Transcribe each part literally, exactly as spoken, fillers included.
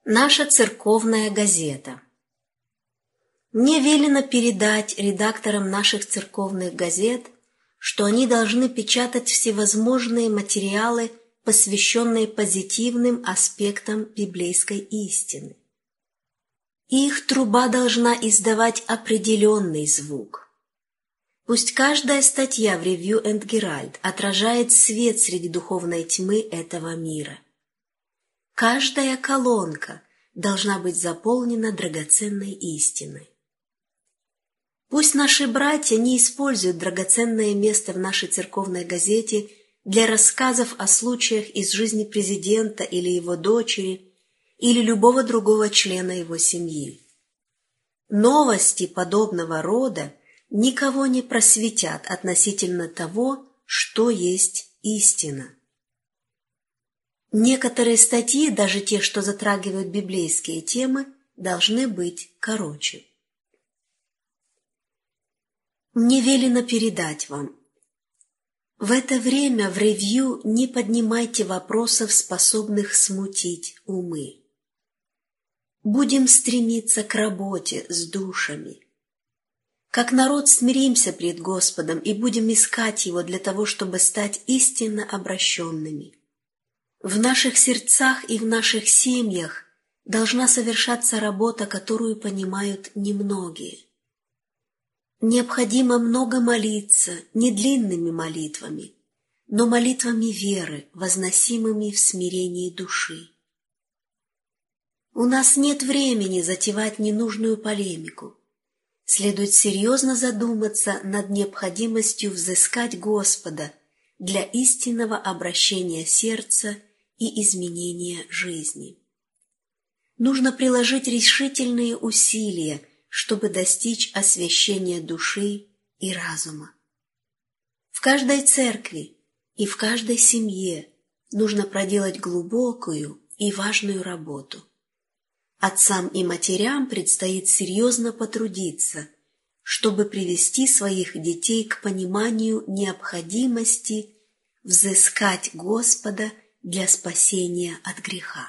Наша церковная газета. Мне велено передать редакторам наших церковных газет, что они должны печатать всевозможные материалы, посвященные позитивным аспектам библейской истины. Их труба должна издавать определенный звук. Пусть каждая статья в Review and Herald отражает свет среди духовной тьмы этого мира. Каждая колонка должна быть заполнена драгоценной истиной. Пусть наши братья не используют драгоценное место в нашей церковной газете для рассказов о случаях из жизни президента или его дочери, или любого другого члена его семьи. Новости подобного рода никого не просветят относительно того, что есть истина. Некоторые статьи, даже те, что затрагивают библейские темы, должны быть короче. Мне велено передать вам. В это время в ревью не поднимайте вопросов, способных смутить умы. Будем стремиться к работе с душами. Как народ смиримся пред Господом и будем искать Его для того, чтобы стать истинно обращенными. В наших сердцах и в наших семьях должна совершаться работа, которую понимают немногие. Необходимо много молиться, не длинными молитвами, но молитвами веры, возносимыми в смирении души. У нас нет времени затевать ненужную полемику. Следует серьезно задуматься над необходимостью взыскать Господа для истинного обращения сердца и изменения жизни. Нужно приложить решительные усилия, чтобы достичь освящения души и разума. В каждой церкви и в каждой семье нужно проделать глубокую и важную работу. Отцам и матерям предстоит серьезно потрудиться, чтобы привести своих детей к пониманию необходимости взыскать Господа для спасения от греха.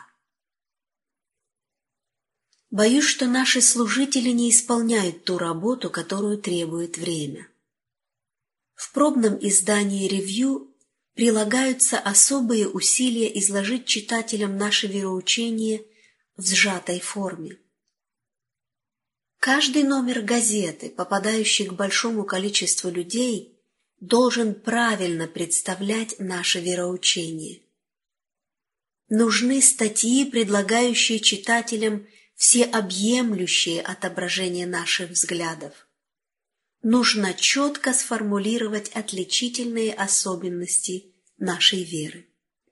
Боюсь, что наши служители не исполняют ту работу, которую требует время. В пробном издании «Ревью» прилагаются особые усилия изложить читателям наше вероучение в сжатой форме. Каждый номер газеты, попадающий к большому количеству людей, должен правильно представлять наше вероучение. Нужны статьи, предлагающие читателям всеобъемлющее отображение наших взглядов. Нужно четко сформулировать отличительные особенности нашей веры.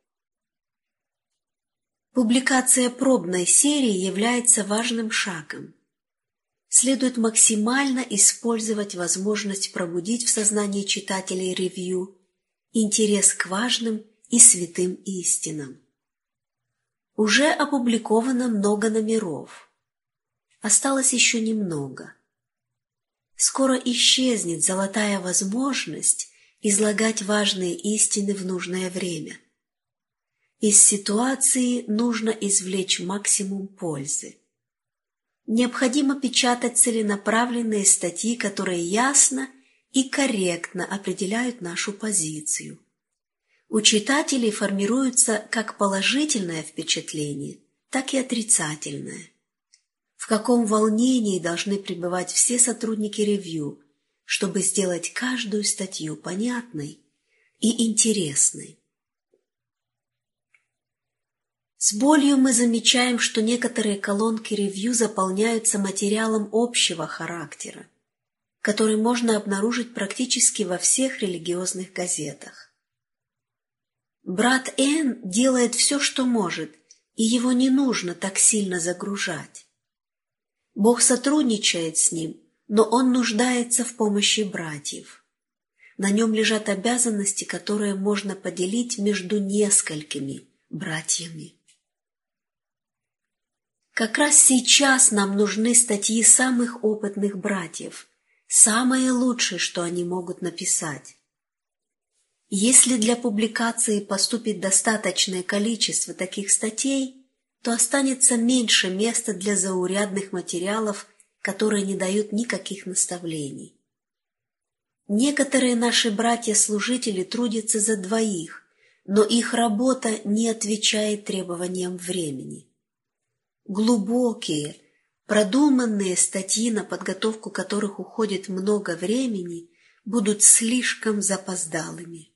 Публикация пробной серии является важным шагом. Следует максимально использовать возможность пробудить в сознании читателей ревью интерес к важным и святым истинам. Уже опубликовано много номеров. Осталось еще немного. Скоро исчезнет золотая возможность излагать важные истины в нужное время. Из ситуации нужно извлечь максимум пользы. Необходимо печатать целенаправленные статьи, которые ясно и корректно определяют нашу позицию. У читателей формируется как положительное впечатление, так и отрицательное. В каком волнении должны пребывать все сотрудники ревью, чтобы сделать каждую статью понятной и интересной. С болью мы замечаем, что некоторые колонки ревью заполняются материалом общего характера, который можно обнаружить практически во всех религиозных газетах. Брат Н делает все, что может, и его не нужно так сильно загружать. Бог сотрудничает с ним, но он нуждается в помощи братьев. На нем лежат обязанности, которые можно поделить между несколькими братьями. Как раз сейчас нам нужны статьи самых опытных братьев, самое лучшее, что они могут написать. Если для публикации поступит достаточное количество таких статей, то останется меньше места для заурядных материалов, которые не дают никаких наставлений. Некоторые наши братья-служители трудятся за двоих, но их работа не отвечает требованиям времени. Глубокие, продуманные статьи, на подготовку которых уходит много времени, будут слишком запоздалыми.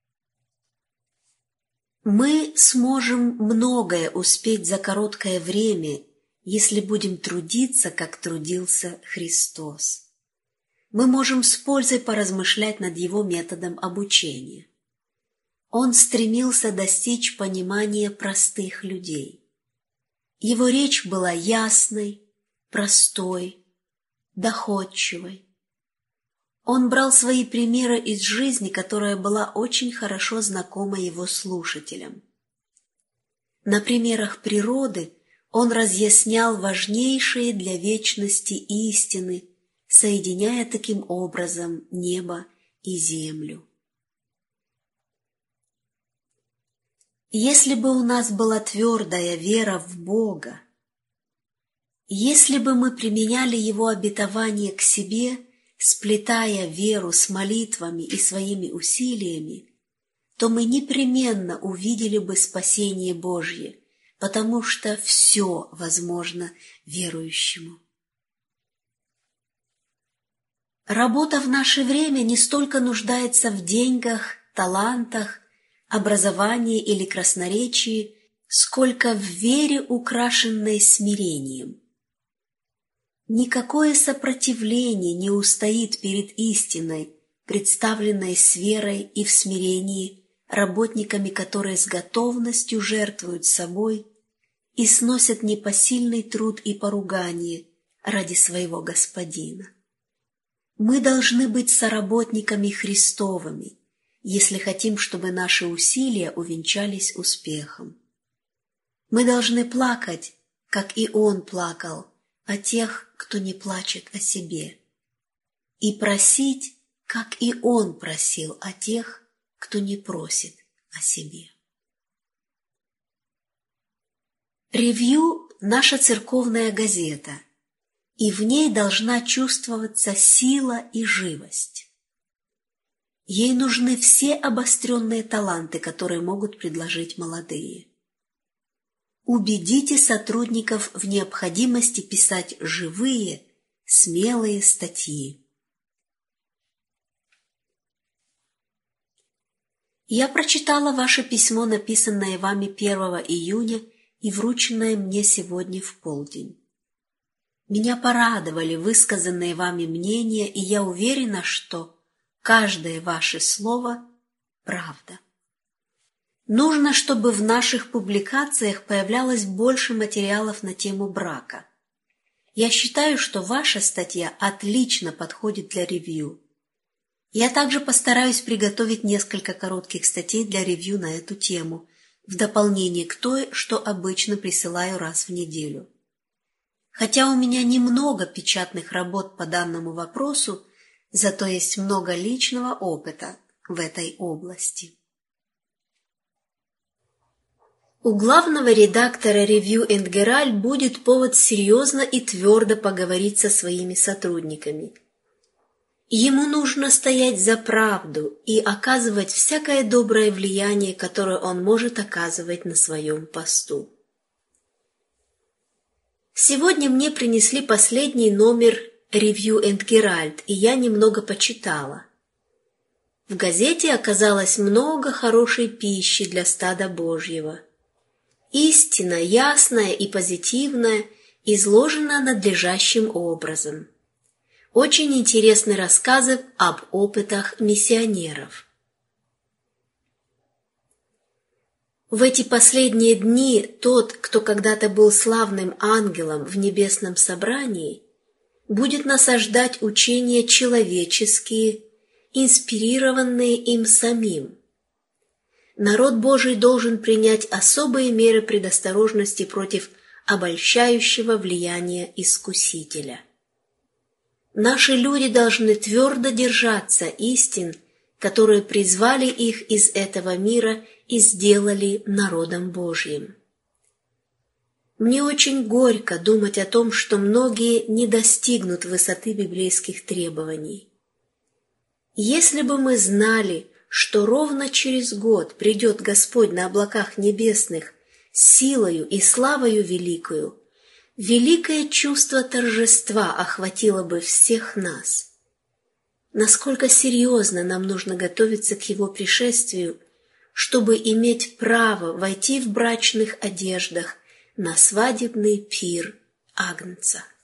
Мы сможем многое успеть за короткое время, если будем трудиться, как трудился Христос. Мы можем с пользой поразмышлять над Его методом обучения. Он стремился достичь понимания простых людей. Его речь была ясной, простой, доходчивой. Он брал свои примеры из жизни, которая была очень хорошо знакома его слушателям. На примерах природы он разъяснял важнейшие для вечности истины, соединяя таким образом небо и землю. Если бы у нас была твердая вера в Бога, если бы мы применяли Его обетование к себе, сплетая веру с молитвами и своими усилиями, то мы непременно увидели бы спасение Божье, потому что все возможно верующему. Работа в наше время не столько нуждается в деньгах, талантах, образовании или красноречии, сколько в вере, украшенной смирением. Никакое сопротивление не устоит перед истиной, представленной с верой и в смирении работниками, которые с готовностью жертвуют собой и сносят непосильный труд и поругание ради своего Господина. Мы должны быть соработниками Христовыми, если хотим, чтобы наши усилия увенчались успехом. Мы должны плакать, как и Он плакал, о тех, кто не плачет о себе, и просить, как и Он просил о тех, кто не просит о себе. Ревью – наша церковная газета, и в ней должна чувствоваться сила и живость. Ей нужны все обостренные таланты, которые могут предложить молодые. Убедите сотрудников в необходимости писать живые, смелые статьи. Я прочитала ваше письмо, написанное вами первого июня и врученное мне сегодня в полдень. Меня порадовали высказанные вами мнения, и я уверена, что каждое ваше слово – правда. Нужно, чтобы в наших публикациях появлялось больше материалов на тему брака. Я считаю, что ваша статья отлично подходит для ревью. Я также постараюсь приготовить несколько коротких статей для ревью на эту тему, в дополнение к той, что обычно присылаю раз в неделю. Хотя у меня немного печатных работ по данному вопросу, зато есть много личного опыта в этой области. У главного редактора Review and Herald будет повод серьезно и твердо поговорить со своими сотрудниками. Ему нужно стоять за правду и оказывать всякое доброе влияние, которое он может оказывать на своем посту. Сегодня мне принесли последний номер Review and Herald, и я немного почитала. В газете оказалось много хорошей пищи для стада Божьего. Истина, ясная и позитивная, изложена надлежащим образом. Очень интересны рассказы об опытах миссионеров. В эти последние дни тот, кто когда-то был славным ангелом в небесном собрании, будет насаждать учения человеческие, инспирированные им самим. Народ Божий должен принять особые меры предосторожности против обольщающего влияния искусителя. Наши люди должны твердо держаться истин, которые призвали их из этого мира и сделали народом Божьим. Мне очень горько думать о том, что многие не достигнут высоты библейских требований. Если бы мы знали, что ровно через год придет Господь на облаках небесных силою и славою великою, великое чувство торжества охватило бы всех нас. Насколько серьезно нам нужно готовиться к Его пришествию, чтобы иметь право войти в брачных одеждах на свадебный пир Агнца.